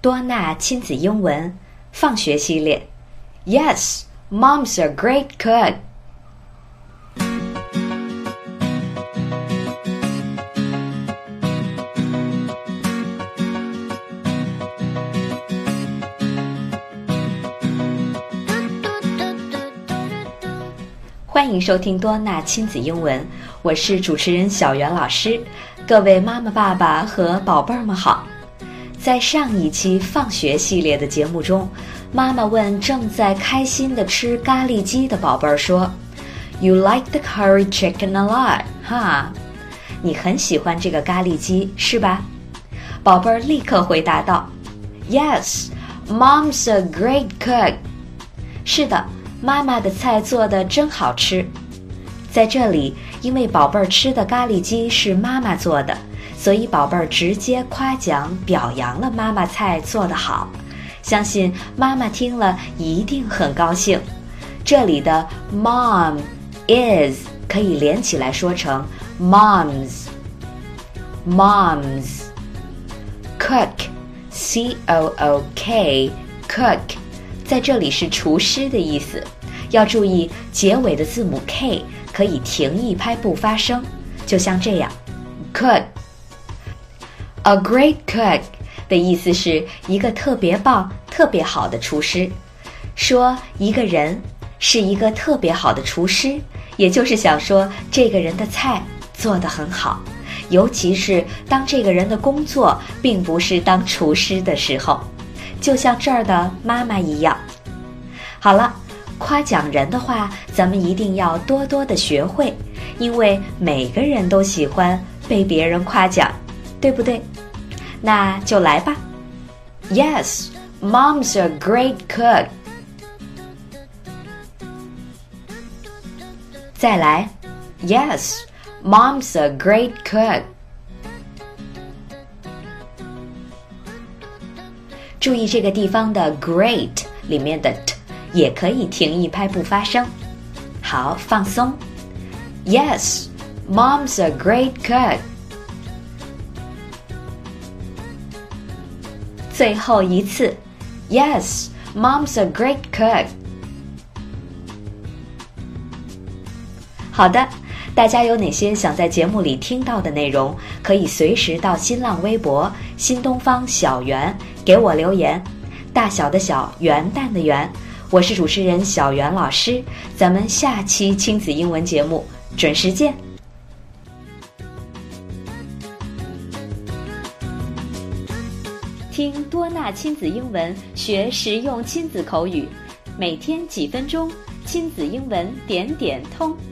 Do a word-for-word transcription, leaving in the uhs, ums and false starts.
多纳亲子英文放学系列。 Yes, mom's a great cook. 欢迎收听多纳亲子英文，我是主持人小袁老师。各位妈妈爸爸和宝贝儿们好。在上一期放学系列的节目中，妈妈问正在开心地吃咖喱鸡的宝贝儿说， You like the curry chicken a lot, huh? 你很喜欢这个咖喱鸡是吧？宝贝儿立刻回答道， Yes, mom's a great cook. 是的，妈妈的菜做得真好吃。在这里，因为宝贝儿吃的咖喱鸡是妈妈做的，所以宝贝儿直接夸奖表扬了妈妈菜做得好，相信妈妈听了一定很高兴。这里的 mom is 可以连起来说成 moms moms cook C O O K cook 在这里是厨师的意思，要注意结尾的字母 K 可以停一拍不发声，就像这样 cook。 A great cook 的意思是一个特别棒特别好的厨师，说一个人是一个特别好的厨师，也就是想说这个人的菜做得很好，尤其是当这个人的工作并不是当厨师的时候，就像这儿的妈妈一样。好了，夸奖人的话咱们一定要多多的学会，因为每个人都喜欢被别人夸奖，对不对？那就来吧。 Yes, mom's a great cook. 再来 Yes, mom's a great cook. 注意这个地方的 great 里面的 t 也可以停一拍不发声。好，放松。 Yes, mom's a great cook. 最后一次 Yes, mom's a great cook. 好的，大家有哪些想在节目里听到的内容，可以随时到新浪微博新东方小圆给我留言，大小的小，元旦的元，我是主持人小袁老师，咱们下期亲子英文节目准时见。听多纳亲子英文，学实用亲子口语，每天几分钟，亲子英文点点通。